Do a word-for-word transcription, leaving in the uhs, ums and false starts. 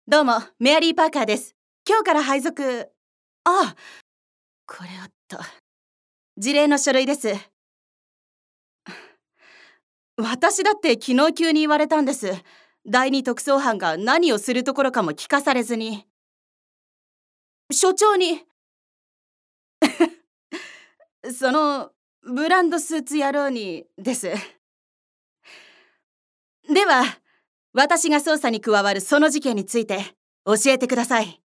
どうも、メアリー・パーカーです。今日から配属。ああ、これをと。辞令の書類です。私だって昨日急に言われたんです。第二特捜班が何をするところかも聞かされずに。所長に。その、ブランドスーツ野郎に、です。では、私が捜査に加わるその事件について、教えてください。